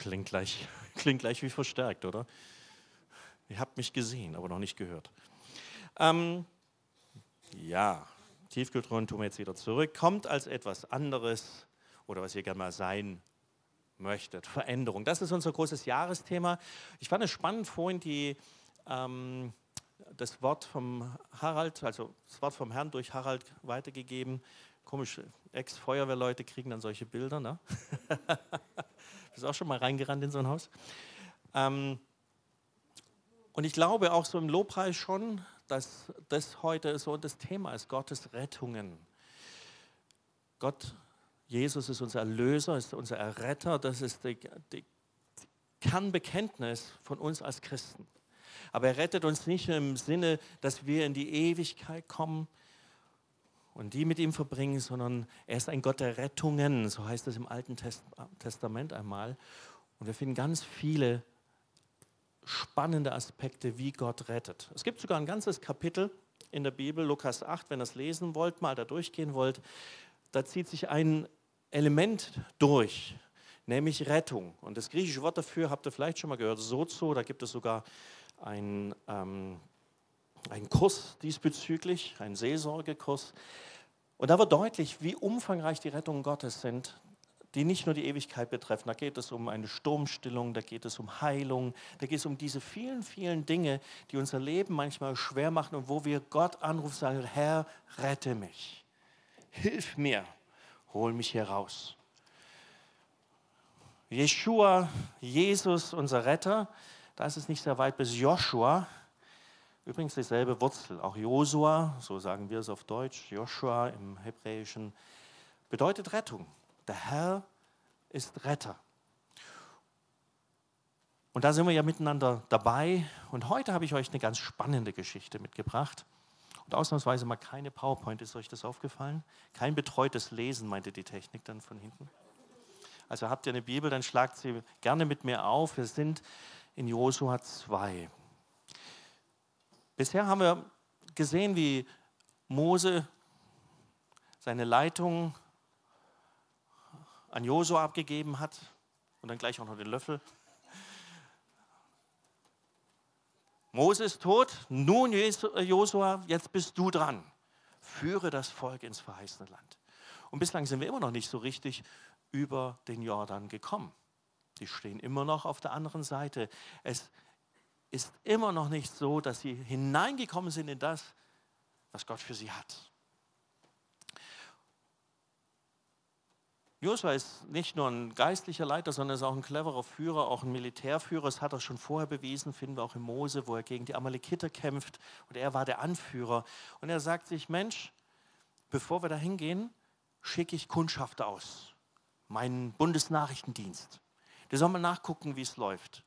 klingt gleich wie verstärkt, oder? Ihr habt mich gesehen, aber noch nicht gehört. Ja, Tiefkühltruhen tun wir jetzt wieder zurück. Kommt als etwas anderes oder was ihr gerne mal sein möchtet. Veränderung, das ist unser großes Jahresthema. Ich fand es spannend vorhin das Wort vom Harald, also das Wort vom Herrn durch Harald weitergegeben. Komisch, Ex-Feuerwehrleute kriegen dann solche Bilder, ne? Bist auch schon mal reingerannt in so ein Haus? Und ich glaube auch so im Lobpreis schon, dass das heute so das Thema ist, Gottes Rettungen. Gott, Jesus ist unser Erlöser, ist unser Erretter, das ist die Kernbekenntnis von uns als Christen. Aber er rettet uns nicht im Sinne, dass wir in die Ewigkeit kommen und die mit ihm verbringen, sondern er ist ein Gott der Rettungen, so heißt es im Alten Testament einmal. Und wir finden ganz viele spannende Aspekte, wie Gott rettet. Es gibt sogar ein ganzes Kapitel in der Bibel, Lukas 8, wenn ihr es lesen wollt, mal da durchgehen wollt, da zieht sich ein Element durch, nämlich Rettung. Und das griechische Wort dafür habt ihr vielleicht schon mal gehört, sozo, da gibt es sogar einen Kurs diesbezüglich, einen Seelsorgekurs. Und da wird deutlich, wie umfangreich die Rettungen Gottes sind, die nicht nur die Ewigkeit betreffen. Da geht es um eine Sturmstillung, da geht es um Heilung, da geht es um diese vielen, vielen Dinge, die unser Leben manchmal schwer machen und wo wir Gott anrufen und sagen, Herr, rette mich, hilf mir, hol mich hier raus. Jeshua, Jesus, unser Retter, da ist es nicht sehr weit bis Joshua. Übrigens dieselbe Wurzel, auch Josua, so sagen wir es auf Deutsch, Joshua im Hebräischen, bedeutet Rettung. Der Herr ist Retter. Und da sind wir ja miteinander dabei. Und heute habe ich euch eine ganz spannende Geschichte mitgebracht. Und ausnahmsweise mal keine PowerPoint, ist euch das aufgefallen? Kein betreutes Lesen, meinte die Technik dann von hinten. Also habt ihr eine Bibel, dann schlagt sie gerne mit mir auf. Wir sind in Josua 2. Bisher haben wir gesehen, wie Mose seine Leitung an Josua abgegeben hat und dann gleich auch noch den Löffel. Mose ist tot, nun Josua, jetzt bist du dran. Führe das Volk ins verheißene Land. Und bislang sind wir immer noch nicht so richtig über den Jordan gekommen. Die stehen immer noch auf der anderen Seite. Es ist immer noch nicht so, dass sie hineingekommen sind in das, was Gott für sie hat. Josua ist nicht nur ein geistlicher Leiter, sondern ist auch ein cleverer Führer, auch ein Militärführer. Das hat er schon vorher bewiesen, finden wir auch in Mose, wo er gegen die Amalekiter kämpft. Und er war der Anführer. Und er sagt sich, Mensch, bevor wir da hingehen, schicke ich Kundschafter aus. Meinen Bundesnachrichtendienst. Der soll mal nachgucken, wie es läuft.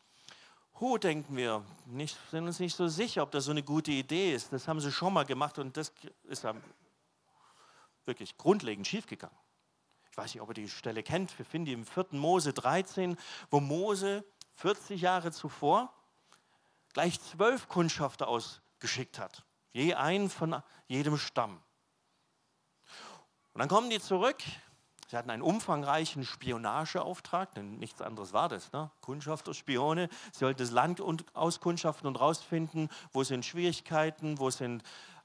Denken wir, sind uns nicht so sicher, ob das so eine gute Idee ist. Das haben sie schon mal gemacht und das ist wirklich grundlegend schiefgegangen. Ich weiß nicht, ob ihr die Stelle kennt, wir finden die im 4. Mose 13, wo Mose 40 Jahre zuvor gleich 12 Kundschafter ausgeschickt hat. Je einen von jedem Stamm. Und dann kommen die zurück. Sie hatten einen umfangreichen Spionageauftrag, denn nichts anderes war das. Ne? Kundschafter, Spione, sie sollten das Land auskundschaften und rausfinden, wo sind Schwierigkeiten, wo sind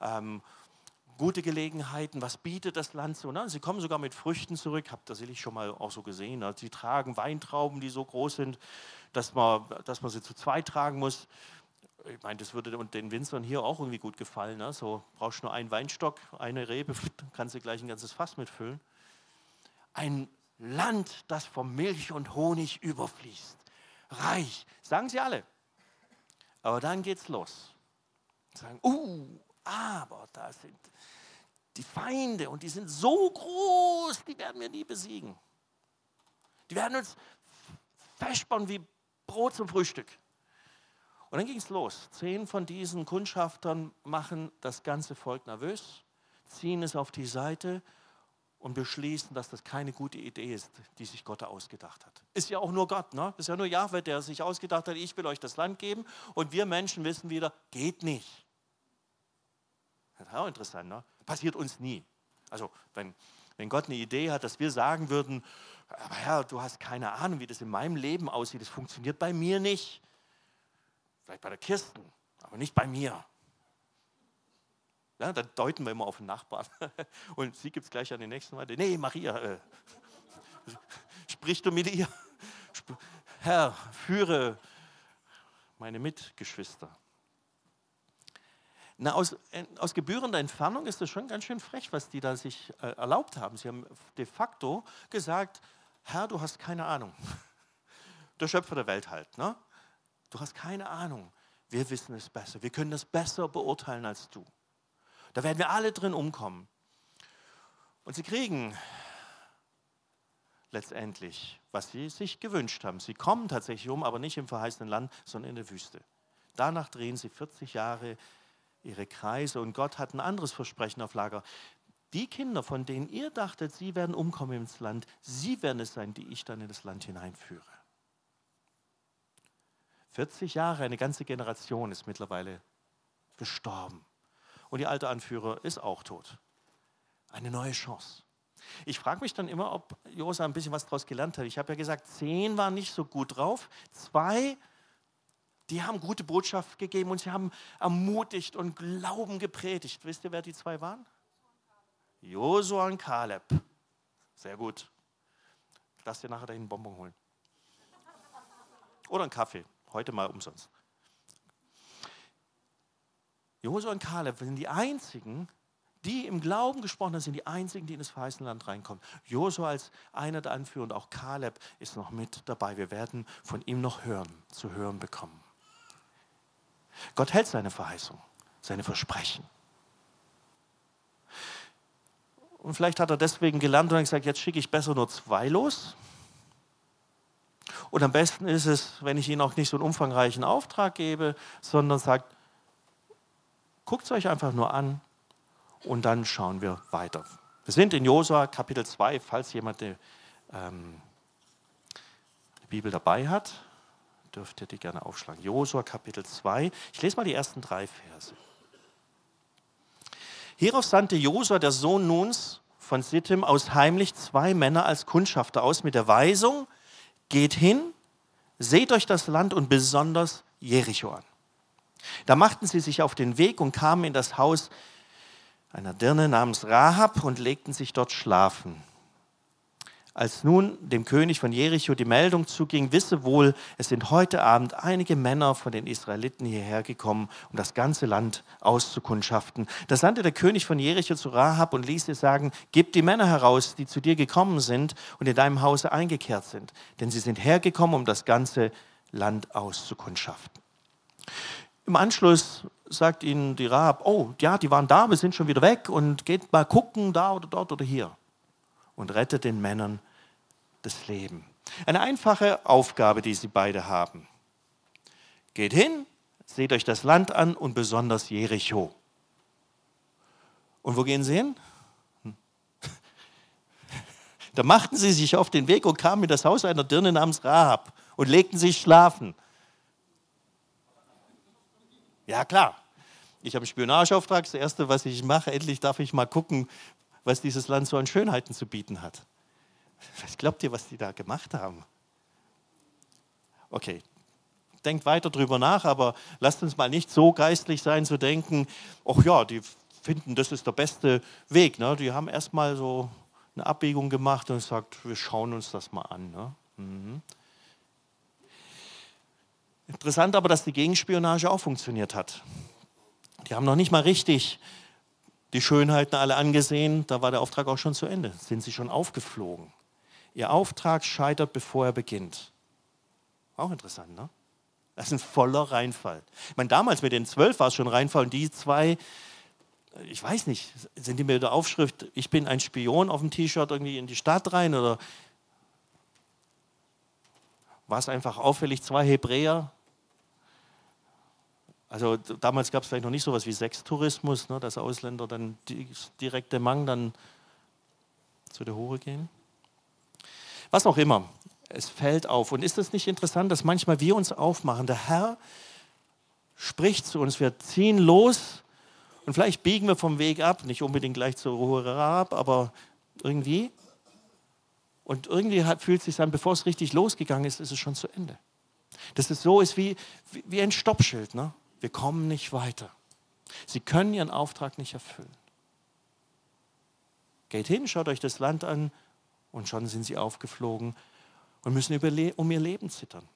gute Gelegenheiten, was bietet das Land so. Ne? Sie kommen sogar mit Früchten zurück, habt ihr sicherlich schon mal auch so gesehen. Ne? Sie tragen Weintrauben, die so groß sind, dass man sie zu zweit tragen muss. Ich meine, das würde den Winzern hier auch irgendwie gut gefallen. Ne? So brauchst du nur einen Weinstock, eine Rebe, kannst du gleich ein ganzes Fass mitfüllen. Ein Land, das von Milch und Honig überfließt. Reich, sagen sie alle. Aber dann geht's los. Sagen, aber da sind die Feinde und die sind so groß, die werden wir nie besiegen. Die werden uns festbauen wie Brot zum Frühstück. Und dann ging es los. 10 von diesen Kundschaftern machen das ganze Volk nervös, ziehen es auf die Seite und beschließen, dass das keine gute Idee ist, die sich Gott ausgedacht hat. Ist ja auch nur Gott, ne? Ist ja nur Jahwe, der sich ausgedacht hat, ich will euch das Land geben und wir Menschen wissen wieder, geht nicht. Das ist auch interessant, ne? Passiert uns nie. Also wenn Wenn Gott eine Idee hat, dass wir sagen würden, aber Herr, du hast keine Ahnung, wie das in meinem Leben aussieht, das funktioniert bei mir nicht. Vielleicht bei der Kirsten, aber nicht bei mir. Ja, dann deuten wir immer auf den Nachbarn. Und sie gibt es gleich an den nächsten weiter. Nee, Maria, sprich du mit ihr. Herr, führe meine Mitgeschwister. Na, aus gebührender Entfernung ist das schon ganz schön frech, was die da sich erlaubt haben. Sie haben de facto gesagt, Herr, du hast keine Ahnung. Der Schöpfer der Welt halt, ne? Du hast keine Ahnung. Wir wissen es besser. Wir können das besser beurteilen als du. Da werden wir alle drin umkommen. Und sie kriegen letztendlich, was sie sich gewünscht haben. Sie kommen tatsächlich um, aber nicht im verheißenen Land, sondern in der Wüste. Danach drehen sie 40 Jahre ihre Kreise und Gott hat ein anderes Versprechen auf Lager. Die Kinder, von denen ihr dachtet, sie werden umkommen ins Land, sie werden es sein, die ich dann in das Land hineinführe. 40 Jahre, eine ganze Generation ist mittlerweile gestorben. Und die alte Anführer ist auch tot. Eine neue Chance. Ich frage mich dann immer, ob Josua ein bisschen was daraus gelernt hat. Ich habe ja gesagt, 10 waren nicht so gut drauf. 2, die haben gute Botschaft gegeben und sie haben ermutigt und Glauben gepredigt. Wisst ihr, wer die 2 waren? Josua und Kaleb. Sehr gut. Lass dir nachher dahin einen Bonbon holen. Oder einen Kaffee. Heute mal umsonst. Josua und Kaleb sind die einzigen, die im Glauben gesprochen haben, sind die einzigen, die in das verheißene Land reinkommen. Josua als einer der Anführer und auch Kaleb ist noch mit dabei. Wir werden von ihm noch zu hören bekommen. Gott hält seine Verheißung, seine Versprechen. Und vielleicht hat er deswegen gelernt und gesagt, jetzt schicke ich besser nur 2 los. Und am besten ist es, wenn ich ihnen auch nicht so einen umfangreichen Auftrag gebe, sondern sagt, guckt es euch einfach nur an und dann schauen wir weiter. Wir sind in Josua Kapitel 2, falls jemand die Bibel dabei hat, dürft ihr die gerne aufschlagen. Josua Kapitel 2, ich lese mal die ersten 3 Verse. Hierauf sandte Josua, der Sohn Nuns von Sittim, aus heimlich 2 Männer als Kundschafter aus mit der Weisung, geht hin, seht euch das Land und besonders Jericho an. Da machten sie sich auf den Weg und kamen in das Haus einer Dirne namens Rahab und legten sich dort schlafen. Als nun dem König von Jericho die Meldung zuging, wisse wohl, es sind heute Abend einige Männer von den Israeliten hierher gekommen, um das ganze Land auszukundschaften. Da sandte der König von Jericho zu Rahab und ließ ihr sagen, gib die Männer heraus, die zu dir gekommen sind und in deinem Hause eingekehrt sind, denn sie sind hergekommen, um das ganze Land auszukundschaften. Im Anschluss sagt ihnen die Rahab, oh ja, die waren da, wir sind schon wieder weg und geht mal gucken, da oder dort oder hier. Und rettet den Männern das Leben. Eine einfache Aufgabe, die sie beide haben. Geht hin, seht euch das Land an und besonders Jericho. Und wo gehen sie hin? Da machten sie sich auf den Weg und kamen in das Haus einer Dirne namens Rahab und legten sich schlafen. Ja klar, ich habe einen Spionageauftrag, das Erste, was ich mache, endlich darf ich mal gucken, was dieses Land so an Schönheiten zu bieten hat. Was glaubt ihr, was die da gemacht haben? Okay, denkt weiter drüber nach, aber lasst uns mal nicht so geistlich sein, zu denken, ach ja, die finden, das ist der beste Weg. Ne? Die haben erstmal so eine Abbiegung gemacht und gesagt, wir schauen uns das mal an. Ne? Mhm. Interessant aber, dass die Gegenspionage auch funktioniert hat. Die haben noch nicht mal richtig die Schönheiten alle angesehen, da war der Auftrag auch schon zu Ende. Sind sie schon aufgeflogen. Ihr Auftrag scheitert, bevor er beginnt. Auch interessant, ne? Das ist ein voller Reinfall. Ich meine, damals mit den 12 war es schon Reinfall und die 2, ich weiß nicht, sind die mit der Aufschrift, ich bin ein Spion auf dem T-Shirt irgendwie in die Stadt rein oder war es einfach auffällig 2 Hebräer? Also damals gab es vielleicht noch nicht so etwas wie Sextourismus, ne, dass Ausländer dann direkt dem Mang dann zu der Hure gehen. Was auch immer, es fällt auf. Und ist es nicht interessant, dass manchmal wir uns aufmachen, der Herr spricht zu uns, wir ziehen los und vielleicht biegen wir vom Weg ab, nicht unbedingt gleich zur Hure Rahab, aber irgendwie. Und irgendwie fühlt es sich an, bevor es richtig losgegangen ist, ist es schon zu Ende. Dass es so ist wie ein Stoppschild. Ne? Wir kommen nicht weiter. Sie können ihren Auftrag nicht erfüllen. Geht hin, schaut euch das Land an und schon sind sie aufgeflogen und müssen um ihr Leben zittern.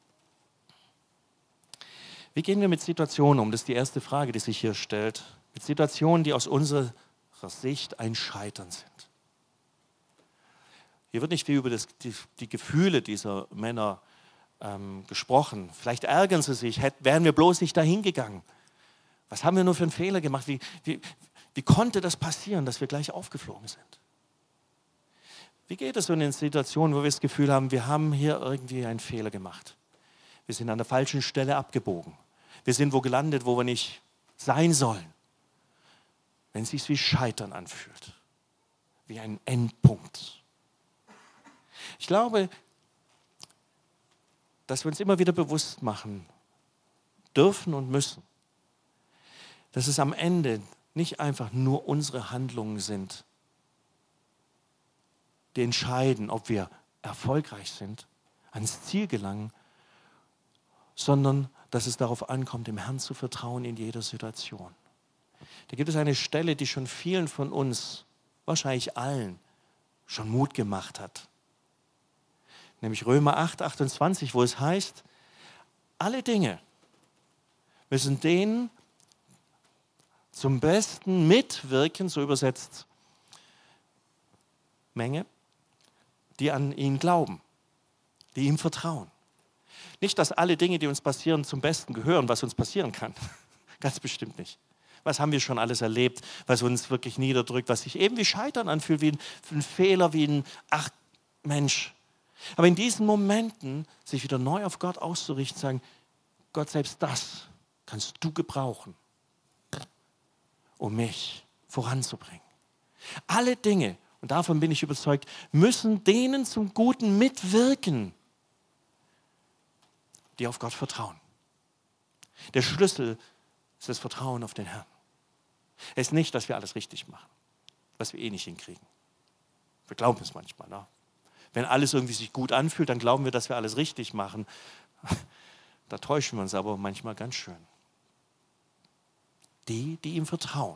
Wie gehen wir mit Situationen um? Das ist die erste Frage, die sich hier stellt. Mit Situationen, die aus unserer Sicht ein Scheitern sind. Hier wird nicht viel über die Gefühle dieser Männer gesprochen. Vielleicht ärgern sie sich, wären wir bloß nicht dahin gegangen. Was haben wir nur für einen Fehler gemacht? Wie konnte das passieren, dass wir gleich aufgeflogen sind? Wie geht es so in den Situationen, wo wir das Gefühl haben, wir haben hier irgendwie einen Fehler gemacht? Wir sind an der falschen Stelle abgebogen. Wir sind wo gelandet, wo wir nicht sein sollen. Wenn es sich wie Scheitern anfühlt. Wie ein Endpunkt. Ich glaube, dass wir uns immer wieder bewusst machen dürfen und müssen, dass es am Ende nicht einfach nur unsere Handlungen sind, die entscheiden, ob wir erfolgreich sind, ans Ziel gelangen, sondern dass es darauf ankommt, dem Herrn zu vertrauen in jeder Situation. Da gibt es eine Stelle, die schon vielen von uns, wahrscheinlich allen, schon Mut gemacht hat. Nämlich Römer 8, 28, wo es heißt, alle Dinge müssen denen zum Besten mitwirken, so übersetzt Menge, die an ihn glauben, die ihm vertrauen. Nicht, dass alle Dinge, die uns passieren, zum Besten gehören, was uns passieren kann. Ganz bestimmt nicht. Was haben wir schon alles erlebt, was uns wirklich niederdrückt, was sich eben wie Scheitern anfühlt, wie ein Fehler, wie ein, ach Mensch. Aber in diesen Momenten sich wieder neu auf Gott auszurichten, sagen, Gott, selbst das kannst du gebrauchen, um mich voranzubringen. Alle Dinge, und davon bin ich überzeugt, müssen denen zum Guten mitwirken, die auf Gott vertrauen. Der Schlüssel ist das Vertrauen auf den Herrn. Es ist nicht, dass wir alles richtig machen, was wir eh nicht hinkriegen. Wir glauben es manchmal. Ne? Wenn alles irgendwie sich gut anfühlt, dann glauben wir, dass wir alles richtig machen. Da täuschen wir uns aber manchmal ganz schön. Die ihm vertrauen,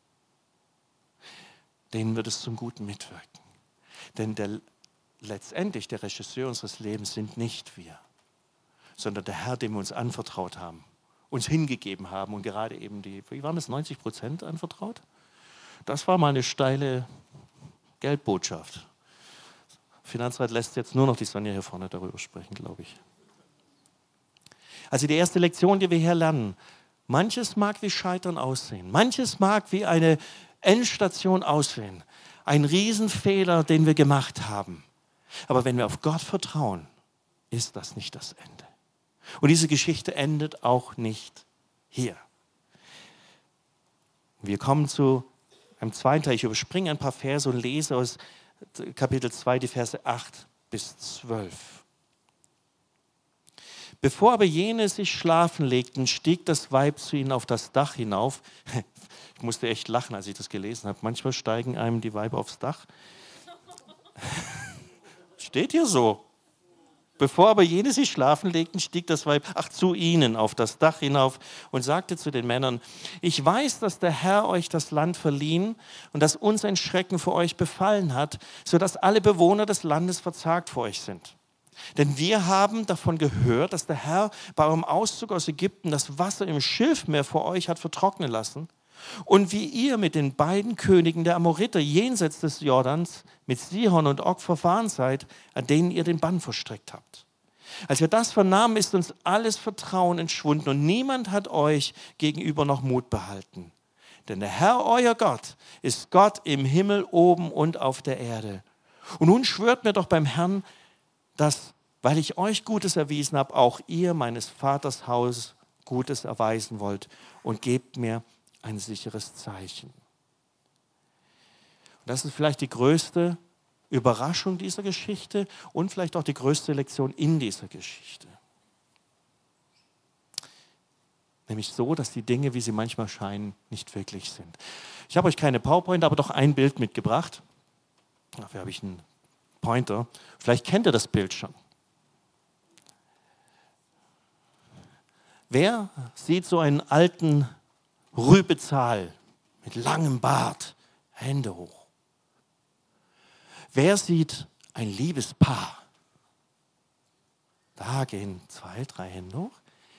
denen wird es zum Guten mitwirken. Denn letztendlich der Regisseur unseres Lebens sind nicht wir, sondern der Herr, dem wir uns anvertraut haben, uns hingegeben haben und gerade eben wie waren das, 90% anvertraut? Das war mal eine steile Geldbotschaft. Finanzrat lässt jetzt nur noch die Sonja hier vorne darüber sprechen, glaube ich. Also die erste Lektion, die wir hier lernen, manches mag wie Scheitern aussehen, manches mag wie eine Endstation aussehen, ein Riesenfehler, den wir gemacht haben. Aber wenn wir auf Gott vertrauen, ist das nicht das Ende. Und diese Geschichte endet auch nicht hier. Wir kommen zu einem zweiten Teil. Ich überspringe ein paar Verse und lese aus Kapitel 2, die Verse 8 bis 12. Bevor aber jene sich schlafen legten, stieg das Weib zu ihnen auf das Dach hinauf. Ich musste echt lachen, als ich das gelesen habe. Manchmal steigen einem die Weiber aufs Dach. Steht hier so. Bevor aber jene sich schlafen legten, stieg das Weib zu ihnen auf das Dach hinauf und sagte zu den Männern, ich weiß, dass der Herr euch das Land verliehen und dass uns ein Schrecken vor euch befallen hat, sodass alle Bewohner des Landes verzagt vor euch sind. Denn wir haben davon gehört, dass der Herr bei eurem Auszug aus Ägypten das Wasser im Schilfmeer vor euch hat vertrocknen lassen und wie ihr mit den beiden Königen der Amoriter jenseits des Jordans, mit Sihon und Og verfahren seid, an denen ihr den Bann verstreckt habt. Als wir das vernahmen, ist uns alles Vertrauen entschwunden und niemand hat euch gegenüber noch Mut behalten. Denn der Herr, euer Gott, ist Gott im Himmel oben und auf der Erde. Und nun schwört mir doch beim Herrn, dass, weil ich euch Gutes erwiesen habe, auch ihr meines Vaters Haus Gutes erweisen wollt und gebt mir ein sicheres Zeichen. Und das ist vielleicht die größte Überraschung dieser Geschichte und vielleicht auch die größte Lektion in dieser Geschichte. Nämlich so, dass die Dinge, wie sie manchmal scheinen, nicht wirklich sind. Ich habe euch keine PowerPoint, aber doch ein Bild mitgebracht. Dafür habe ich einen Pointer. Vielleicht kennt ihr das Bild schon. Wer sieht so einen alten Rübezahl mit langem Bart? Hände hoch. Wer sieht ein Liebespaar? Da gehen 2, 3 Hände hoch.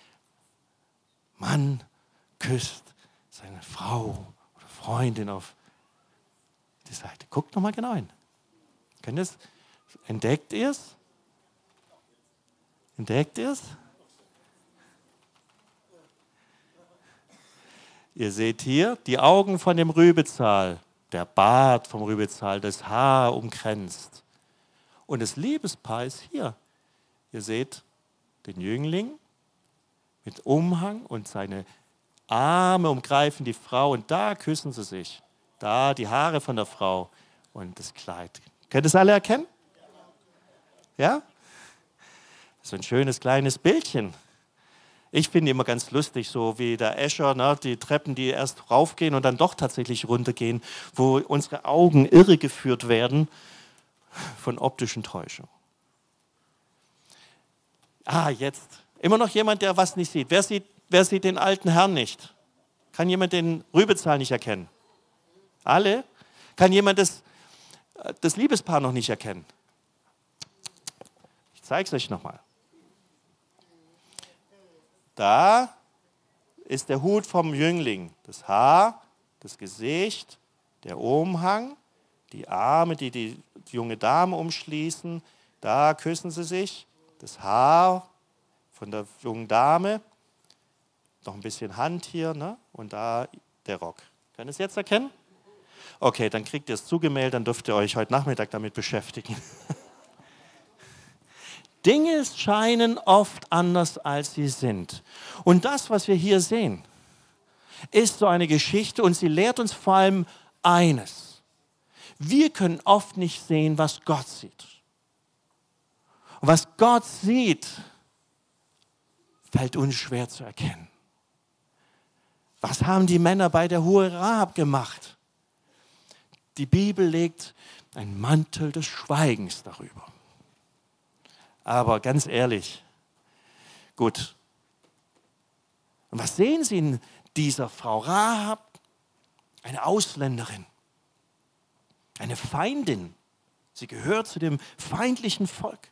Mann küsst seine Frau oder Freundin auf die Seite. Guckt nochmal genau hin. Entdeckt ihr es? Entdeckt ihr es? Ihr seht hier die Augen von dem Rübezahl, der Bart vom Rübezahl, das Haar umkränzt. Und das Liebespaar ist hier. Ihr seht den Jüngling mit Umhang und seine Arme umgreifen die Frau und da küssen sie sich. Da die Haare von der Frau und das Kleid. Könnt ihr es alle erkennen? Ja? So ein schönes kleines Bildchen. Ich finde immer ganz lustig, so wie der Escher, ne, die Treppen, die erst raufgehen und dann doch tatsächlich runtergehen, wo unsere Augen irregeführt werden von optischen Täuschungen. Jetzt. Immer noch jemand, der was nicht sieht. Wer sieht den alten Herrn nicht? Kann jemand den Rübezahl nicht erkennen? Alle? Kann jemand das Liebespaar noch nicht erkennen? Ich zeige es euch nochmal. Da ist der Hut vom Jüngling, das Haar, das Gesicht, der Umhang, die Arme, die die junge Dame umschließen. Da küssen sie sich, das Haar von der jungen Dame, noch ein bisschen Hand hier, ne? Und da der Rock. Könnt ihr es jetzt erkennen? Okay, dann kriegt ihr es zugemailt, dann dürft ihr euch heute Nachmittag damit beschäftigen. Dinge scheinen oft anders, als sie sind. Und das, was wir hier sehen, ist so eine Geschichte und sie lehrt uns vor allem eines. Wir können oft nicht sehen, was Gott sieht. Und was Gott sieht, fällt uns schwer zu erkennen. Was haben die Männer bei der Hure Rahab gemacht? Die Bibel legt einen Mantel des Schweigens darüber. Aber ganz ehrlich, gut. Und was sehen Sie in dieser Frau Rahab? Eine Ausländerin, eine Feindin. Sie gehört zu dem feindlichen Volk.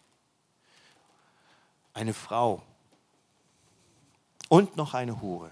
Eine Frau und noch eine Hure.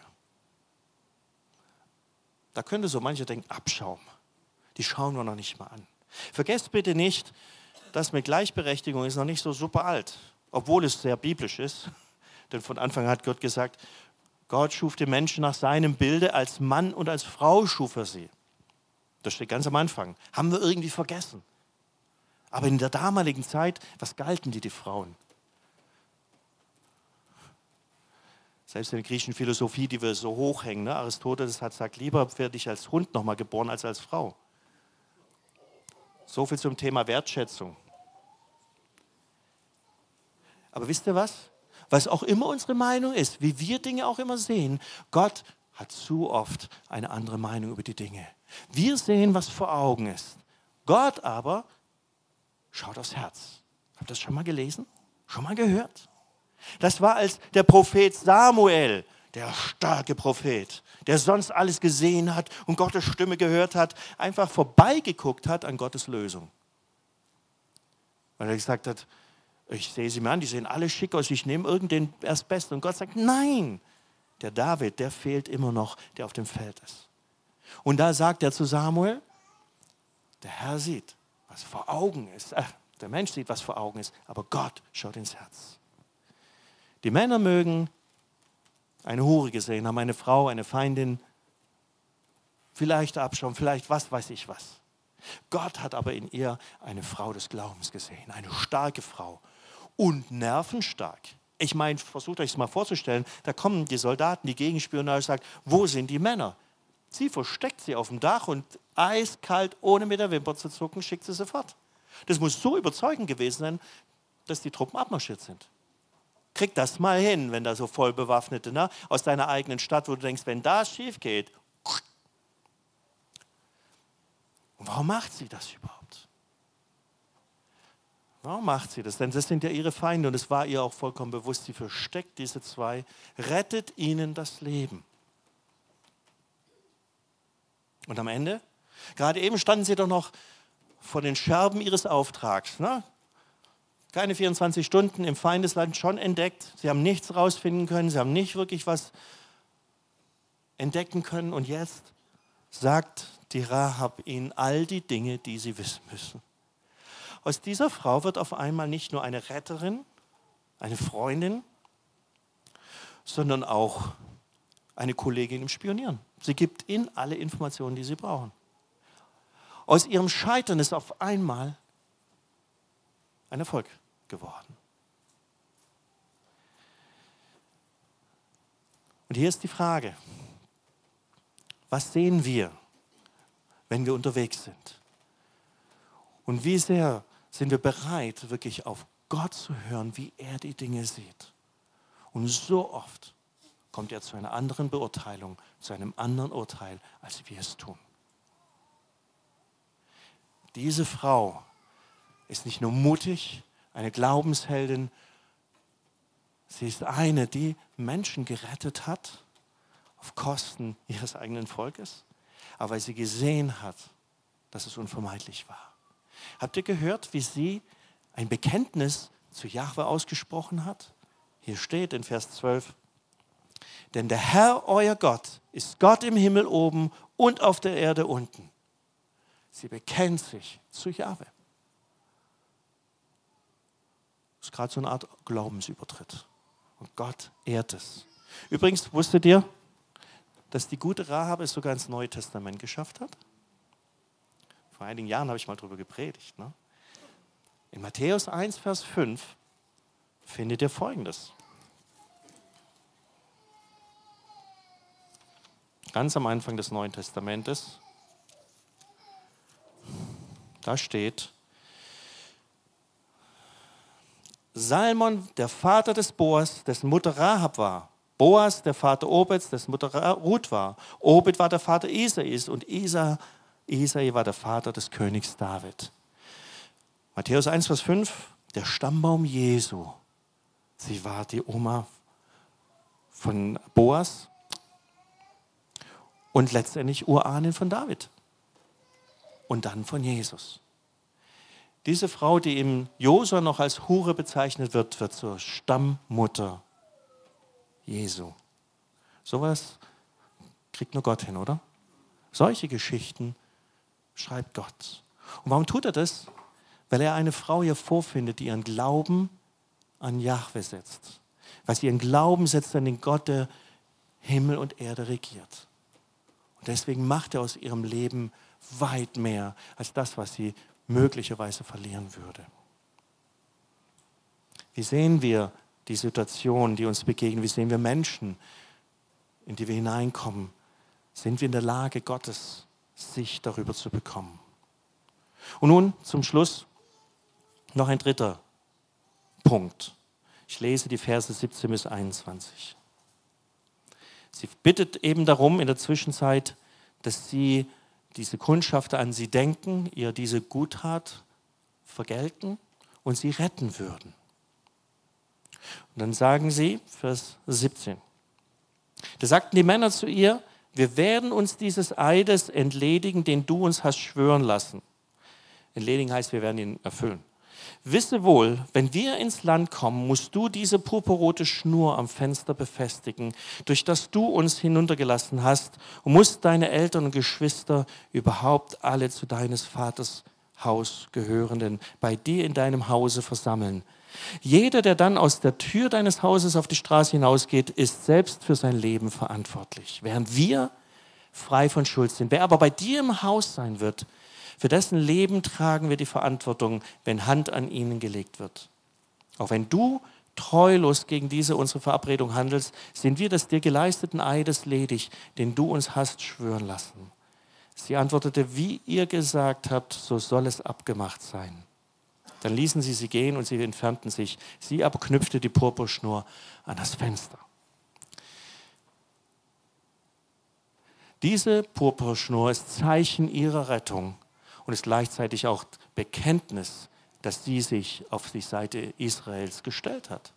Da könnte so mancher denken, Abschaum. Die schauen wir noch nicht mal an. Vergesst bitte nicht, das mit Gleichberechtigung ist noch nicht so super alt, obwohl es sehr biblisch ist. Denn von Anfang an hat Gott gesagt, Gott schuf die Menschen nach seinem Bilde, als Mann und als Frau schuf er sie. Das steht ganz am Anfang. Haben wir irgendwie vergessen. Aber in der damaligen Zeit, was galten die Frauen? Selbst in der griechischen Philosophie, die wir so hochhängen, ne? Aristoteles hat gesagt, lieber werde ich als Hund nochmal geboren als als Frau. So viel zum Thema Wertschätzung. Aber wisst ihr was? Was auch immer unsere Meinung ist, wie wir Dinge auch immer sehen, Gott hat zu oft eine andere Meinung über die Dinge. Wir sehen, was vor Augen ist. Gott aber schaut aufs Herz. Habt ihr das schon mal gelesen? Schon mal gehört? Das war als der Prophet Samuel, der starke Prophet, der sonst alles gesehen hat und Gottes Stimme gehört hat, einfach vorbeigeguckt hat an Gottes Lösung. Weil er gesagt hat, ich sehe sie mir an, die sehen alle schick aus, ich nehme irgendeinen Erstbesten. Und Gott sagt, nein, der David, der fehlt immer noch, der auf dem Feld ist. Und da sagt er zu Samuel, der Herr sieht, was vor Augen ist. Der Mensch sieht, was vor Augen ist, aber Gott schaut ins Herz. Die Männer mögen eine Hure gesehen haben, eine Frau, eine Feindin, vielleicht Abschaum, vielleicht was weiß ich was. Gott hat aber in ihr eine Frau des Glaubens gesehen, eine starke Frau und nervenstark. Ich meine, versucht euch das mal vorzustellen, da kommen die Soldaten, die Gegenspionage sagt, wo sind die Männer? Sie versteckt sie auf dem Dach und eiskalt, ohne mit der Wimper zu zucken, schickt sie sofort. Das muss so überzeugend gewesen sein, dass die Truppen abmarschiert sind. Krieg das mal hin, wenn da so voll Bewaffnete, ne, aus deiner eigenen Stadt, wo du denkst, wenn das schief geht. Und warum macht sie das überhaupt? Warum macht sie das? Denn das sind ja ihre Feinde und es war ihr auch vollkommen bewusst. Sie versteckt diese zwei, rettet ihnen das Leben. Und am Ende, gerade eben standen sie doch noch vor den Scherben ihres Auftrags. Ne? Keine 24 Stunden im Feindesland, schon entdeckt. Sie haben nichts rausfinden können, sie haben nicht wirklich was entdecken können. Und jetzt sagt die Rahab ihnen all die Dinge, die sie wissen müssen. Aus dieser Frau wird auf einmal nicht nur eine Retterin, eine Freundin, sondern auch eine Kollegin im Spionieren. Sie gibt ihnen alle Informationen, die sie brauchen. Aus ihrem Scheitern ist auf einmal ein Erfolg geworden. Und hier ist die Frage, was sehen wir, wenn wir unterwegs sind? Und wie sehr sind wir bereit, wirklich auf Gott zu hören, wie er die Dinge sieht? Und so oft kommt er zu einer anderen Beurteilung, zu einem anderen Urteil, als wir es tun. Diese Frau ist nicht nur mutig, eine Glaubensheldin, sie ist eine, die Menschen gerettet hat, auf Kosten ihres eigenen Volkes, aber weil sie gesehen hat, dass es unvermeidlich war. Habt ihr gehört, wie sie ein Bekenntnis zu Jahwe ausgesprochen hat? Hier steht in Vers 12, denn der Herr, euer Gott, ist Gott im Himmel oben und auf der Erde unten. Sie bekennt sich zu Jahwe. Das ist gerade so eine Art Glaubensübertritt. Und Gott ehrt es. Übrigens, wusstet ihr, dass die gute Rahab es sogar ins Neue Testament geschafft hat? Vor einigen Jahren habe ich mal darüber gepredigt. Ne? In Matthäus 1, Vers 5 findet ihr Folgendes. Ganz am Anfang des Neuen Testamentes. Da steht, Salmon, der Vater des Boas, dessen Mutter Rahab war. Boas, der Vater Obeds, dessen Mutter Ruth war. Obed war der Vater Isais und Isai war der Vater des Königs David. Matthäus 1, Vers 5, der Stammbaum Jesu. Sie war die Oma von Boas und letztendlich Urahnin von David. Und dann von Jesus. Diese Frau, die im Josua noch als Hure bezeichnet wird, wird zur Stammmutter Jesu. Sowas kriegt nur Gott hin, oder? Solche Geschichten schreibt Gott. Und warum tut er das? Weil er eine Frau hier vorfindet, die ihren Glauben an Jahwe setzt. Weil sie ihren Glauben setzt an den Gott, der Himmel und Erde regiert. Und deswegen macht er aus ihrem Leben weit mehr als das, was sie möglicherweise verlieren würde. Wie sehen wir die Situation, die uns begegnen? Wie sehen wir Menschen, in die wir hineinkommen? Sind wir in der Lage, Gottes Sicht darüber zu bekommen? Und nun zum Schluss noch ein dritter Punkt. Ich lese die Verse 17 bis 21. Sie bittet eben darum in der Zwischenzeit, dass sie diese Kundschafter an sie denken, ihr diese Guttat vergelten und sie retten würden. Und dann sagen sie, Vers 17, da sagten die Männer zu ihr, wir werden uns dieses Eides entledigen, den du uns hast schwören lassen. Entledigen heißt, wir werden ihn erfüllen. Wisse wohl, wenn wir ins Land kommen, musst du diese purpurrote Schnur am Fenster befestigen, durch das du uns hinuntergelassen hast, und musst deine Eltern und Geschwister, überhaupt alle zu deines Vaters Haus gehörenden, bei dir in deinem Hause versammeln. Jeder, der dann aus der Tür deines Hauses auf die Straße hinausgeht, ist selbst für sein Leben verantwortlich, während wir frei von Schuld sind. Wer aber bei dir im Haus sein wird, für dessen Leben tragen wir die Verantwortung, wenn Hand an ihnen gelegt wird. Auch wenn du treulos gegen diese unsere Verabredung handelst, sind wir des dir geleisteten Eides ledig, den du uns hast schwören lassen. Sie antwortete, wie ihr gesagt habt, so soll es abgemacht sein. Dann ließen sie gehen und sie entfernten sich. Sie aber knüpfte die Purpurschnur an das Fenster. Diese Purpurschnur ist Zeichen ihrer Rettung und ist gleichzeitig auch Bekenntnis dass sie sich auf die Seite Israels gestellt hat.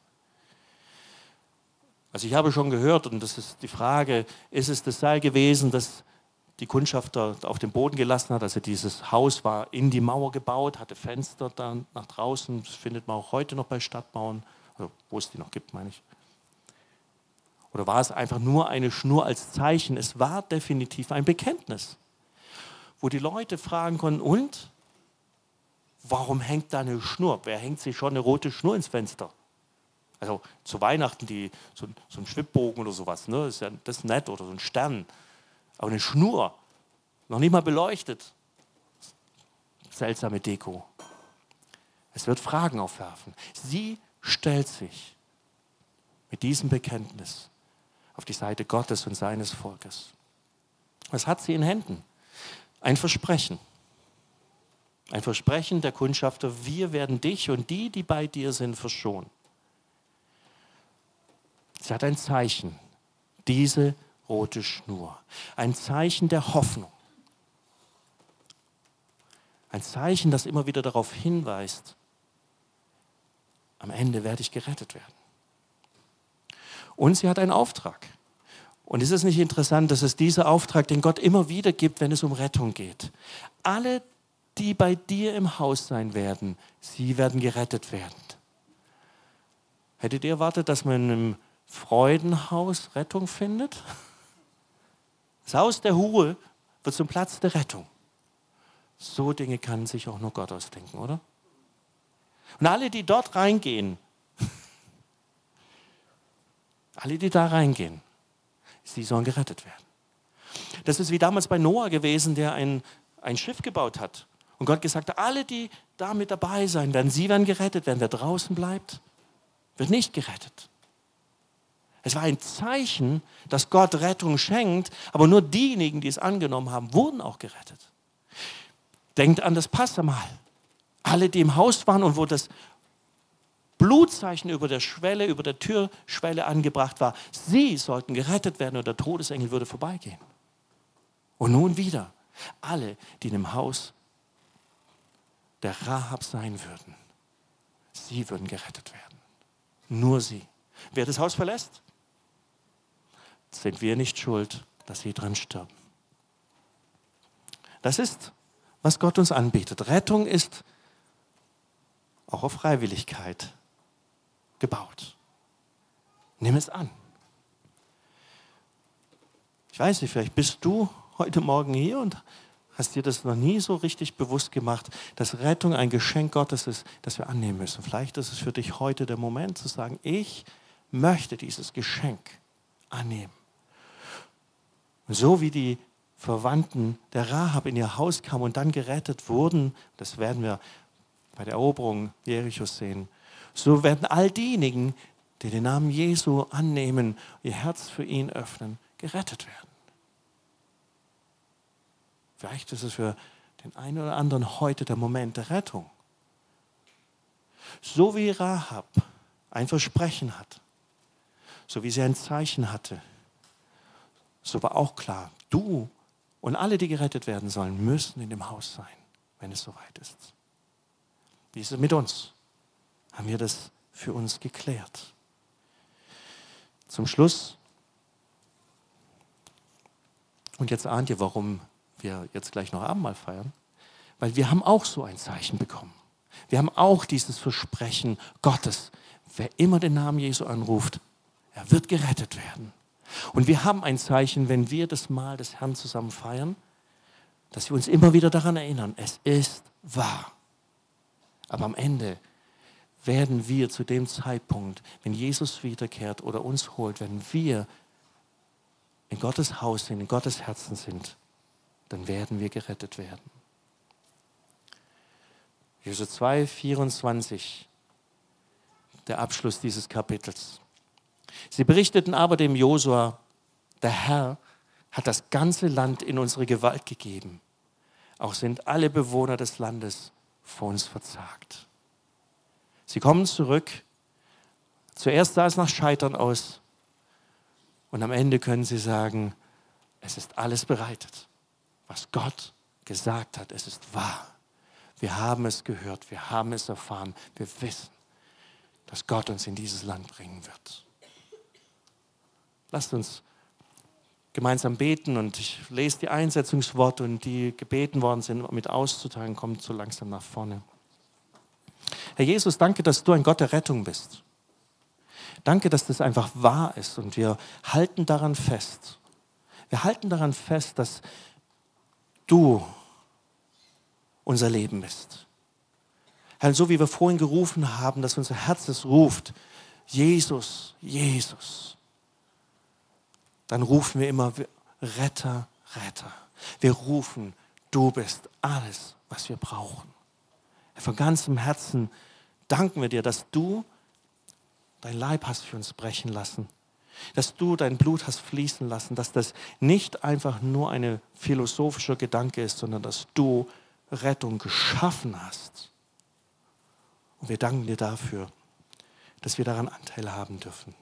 Also ich habe schon gehört, und das ist die Frage, ist es das Seil gewesen, das die Kundschafter auf den Boden gelassen hat? Also dieses Haus war in die Mauer gebaut, hatte Fenster dann nach draußen, das findet man auch heute noch bei Stadtmauern, also wo es die noch gibt, meine ich. Oder war es einfach nur eine Schnur als Zeichen? Es war definitiv ein Bekenntnis, wo die Leute fragen konnten, und warum hängt da eine Schnur? Wer hängt sich schon eine rote Schnur ins Fenster? Also zu Weihnachten so ein Schwibbogen oder sowas, ne? Das ist nett, oder so ein Stern. Aber eine Schnur, noch nicht mal beleuchtet. Seltsame Deko. Es wird Fragen aufwerfen. Sie stellt sich mit diesem Bekenntnis auf die Seite Gottes und seines Volkes. Was hat sie in Händen? Ein Versprechen. Ein Versprechen der Kundschafter, wir werden dich und die, die bei dir sind, verschonen. Sie hat ein Zeichen, diese rote Schnur. Ein Zeichen der Hoffnung. Ein Zeichen, das immer wieder darauf hinweist, am Ende werde ich gerettet werden. Und sie hat einen Auftrag. Und ist es nicht interessant, dass es dieser Auftrag, den Gott immer wieder gibt, wenn es um Rettung geht? Alle, die bei dir im Haus sein werden, sie werden gerettet werden. Hättet ihr erwartet, dass man im Freudenhaus Rettung findet? Das Haus der Ruhe wird zum Platz der Rettung. So Dinge kann sich auch nur Gott ausdenken, oder? Und alle, die dort reingehen, alle, die da reingehen, sie sollen gerettet werden. Das ist wie damals bei Noah gewesen, der ein Schiff gebaut hat. Und Gott gesagt hat, alle, die da mit dabei sein werden, sie werden gerettet werden. Wer draußen bleibt, wird nicht gerettet. Es war ein Zeichen, dass Gott Rettung schenkt, aber nur diejenigen, die es angenommen haben, wurden auch gerettet. Denkt an das Passamal. Alle, die im Haus waren und wo das Blutzeichen über der Schwelle, über der Türschwelle angebracht war, sie sollten gerettet werden und der Todesengel würde vorbeigehen. Und nun wieder, alle, die in dem Haus der Rahab sein würden, sie würden gerettet werden. Nur sie. Wer das Haus verlässt, sind wir nicht schuld, dass sie drin sterben. Das ist, was Gott uns anbietet. Rettung ist auch auf Freiwilligkeit gebaut. Nimm es an. Ich weiß nicht, vielleicht bist du heute Morgen hier und hast dir das noch nie so richtig bewusst gemacht, dass Rettung ein Geschenk Gottes ist, das wir annehmen müssen. Vielleicht ist es für dich heute der Moment zu sagen, ich möchte dieses Geschenk annehmen. Und so wie die Verwandten der Rahab in ihr Haus kamen und dann gerettet wurden, das werden wir bei der Eroberung Jerichos sehen, so werden all diejenigen, die den Namen Jesu annehmen, ihr Herz für ihn öffnen, gerettet werden. Vielleicht ist es für den einen oder anderen heute der Moment der Rettung. So wie Rahab ein Versprechen hat, so wie sie ein Zeichen hatte, so war auch klar, du und alle, die gerettet werden sollen, müssen in dem Haus sein, wenn es soweit ist. Wie ist es mit uns? Haben wir das für uns geklärt? Zum Schluss, und jetzt ahnt ihr, warum wir jetzt gleich noch Abendmahl feiern, weil wir haben auch so ein Zeichen bekommen. Wir haben auch dieses Versprechen Gottes. Wer immer den Namen Jesu anruft, er wird gerettet werden. Und wir haben ein Zeichen, wenn wir das Mahl des Herrn zusammen feiern, dass wir uns immer wieder daran erinnern, es ist wahr. Aber am Ende werden wir zu dem Zeitpunkt, wenn Jesus wiederkehrt oder uns holt, wenn wir in Gottes Haus sind, in Gottes Herzen sind, dann werden wir gerettet werden. Josua 2, 24, der Abschluss dieses Kapitels. Sie berichteten aber dem Josua, der Herr hat das ganze Land in unsere Gewalt gegeben. Auch sind alle Bewohner des Landes vor uns verzagt. Sie kommen zurück. Zuerst sah es nach Scheitern aus. Und am Ende können sie sagen, es ist alles bereitet. Was Gott gesagt hat, es ist wahr. Wir haben es gehört, wir haben es erfahren. Wir wissen, dass Gott uns in dieses Land bringen wird. Lasst uns gemeinsam beten und ich lese die Einsetzungsworte und die gebeten worden sind, mit auszuteilen, kommt so langsam nach vorne. Herr Jesus, danke, dass du ein Gott der Rettung bist. Danke, dass das einfach wahr ist und wir halten daran fest. Wir halten daran fest, dass du unser Leben bist. Herr, so wie wir vorhin gerufen haben, dass unser Herz es ruft, Jesus, Jesus, dann rufen wir immer, Retter, Retter. Wir rufen, du bist alles, was wir brauchen. Herr, von ganzem Herzen danken wir dir, dass du dein Leib hast für uns brechen lassen, dass du dein Blut hast fließen lassen, dass das nicht einfach nur ein philosophischer Gedanke ist, sondern dass du Rettung geschaffen hast. Und wir danken dir dafür, dass wir daran Anteil haben dürfen.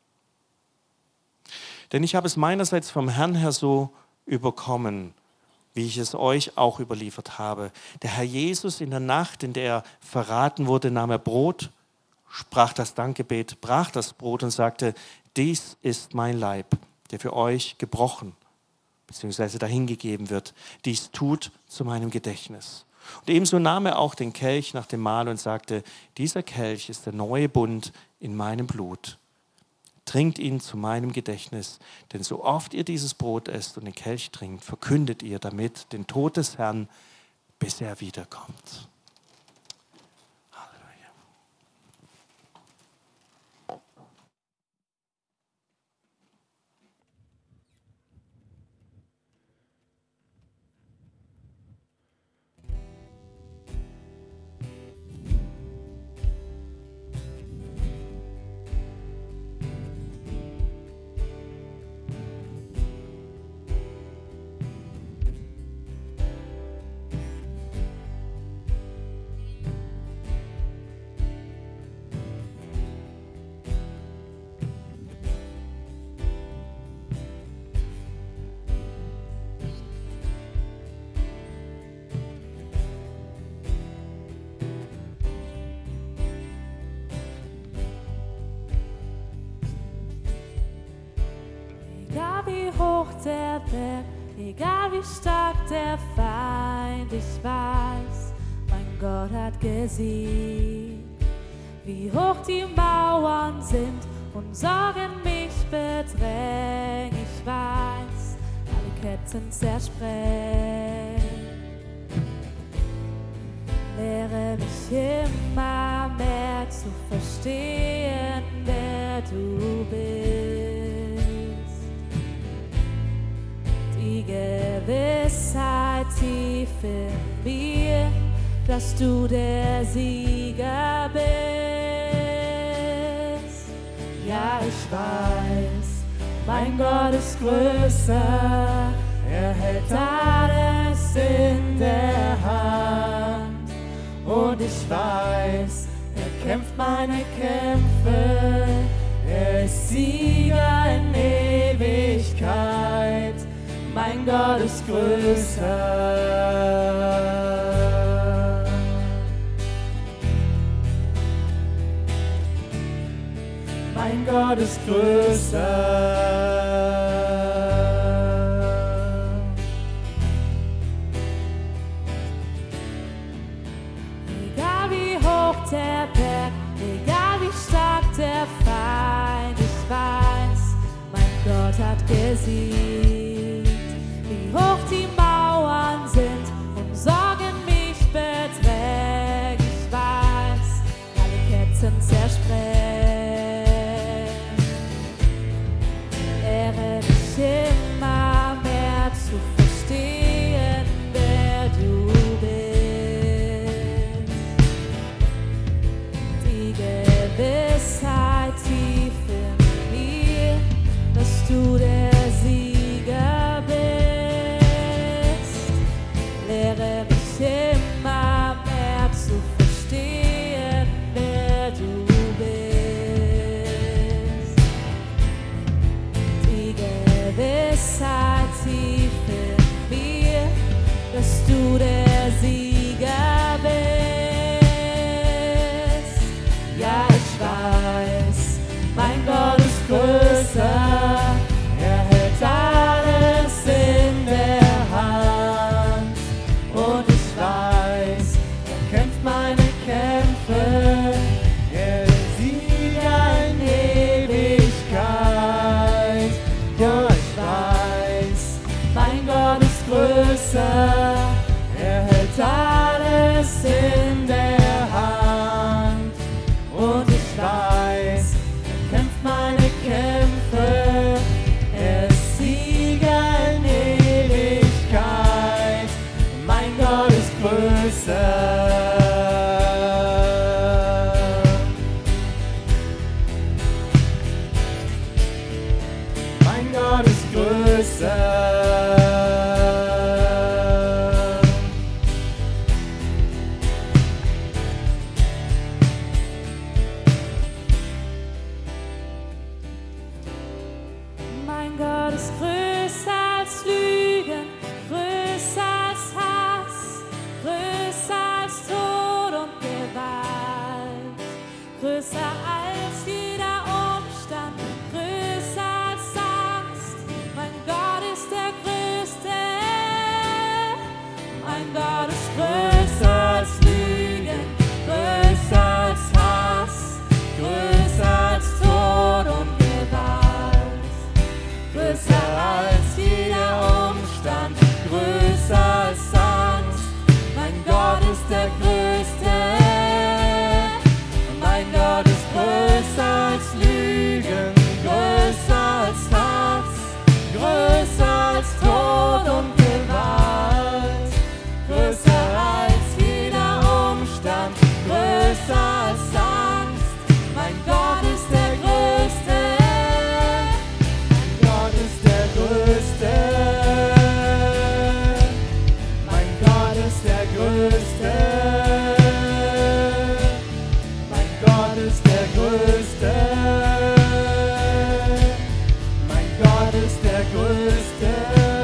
Denn ich habe es meinerseits vom Herrn her so überkommen, wie ich es euch auch überliefert habe. Der Herr Jesus in der Nacht, in der er verraten wurde, nahm er Brot, sprach das Dankgebet, brach das Brot und sagte, dies ist mein Leib, der für euch gebrochen bzw. dahingegeben wird. Dies tut zu meinem Gedächtnis. Und ebenso nahm er auch den Kelch nach dem Mahl und sagte, dieser Kelch ist der neue Bund in meinem Blut. Trinkt ihn zu meinem Gedächtnis, denn so oft ihr dieses Brot esst und den Kelch trinkt, verkündet ihr damit den Tod des Herrn, bis er wiederkommt. Halleluja. Egal wie hoch der Berg, egal wie stark der Feind, ich weiß, mein Gott hat gesiegt. Wie hoch die Mauern sind und Sorgen mich bedrängen, ich weiß, alle Ketten zersprengen. Lehre mich immer mehr zu verstehen, wer du bist. Die Gewissheit tief in mir, dass du der Sieger bist. Ja, ich weiß, mein Gott ist größer, er hält alles in der Hand. Und ich weiß, er kämpft meine Kämpfe, er ist Sieger in Ewigkeit. Mein Gott ist größer. Mein Gott ist größer. Egal wie hoch der Berg, egal wie stark der Feind, ich weiß, mein Gott hat gesiegt. Wie hoch die Mauern sind und Sorgen mich bedrängen, ich weiß, alle Ketten zersprengen. Lehre mich immer mehr zu verstehen, wer du bist. Die Gewissheit tief in mir, dass du der Sieger bist. Lehre mich immer mehr zu verstehen, wer du bist. Die Gewissheit tief in mir, dass du der Sieger bist. weiß, mein Gott ist größer, er hält alles in der Hand. Und ich weiß, er kämpft meine Kämpfe, er ist Sieger in Ewigkeit. Ja, ich weiß, mein Gott ist größer, er hält alles in der Hand. Und ich weiß, er kämpft meine Kämpfe, er ist Sieger in Ewigkeit. Mein Gott ist größer. Mein Gott ist größer. Mein Gott ist größer als Lügen, größer als Hass, größer als Tod und Gewalt, größer als jeder Umstand, größer als Angst. Mein Gott ist der Größte. Mein Gott ist größer als Lügen, größer als Hass, größer als Tod und Gewalt, größer als jeder Umstand, größer als Angst. Mein Gott ist der Größte. Mein Gott ist größer als Lügen, größer als Hass, größer als Tod und Gewalt, größer als jeder Umstand, größer als Angst. Mein Gott ist der Größte. Mein Gott ist der Größte. Mein Gott ist der Größte. Mein Gott ist der Größte. Mein Gott ist der Größte.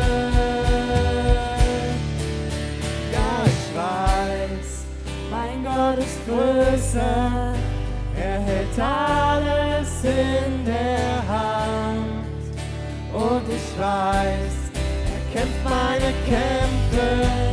Ja, ich weiß, mein Gott ist größer. Er hält alles in der Hand. Und ich weiß, er kämpft meine Kämpfe.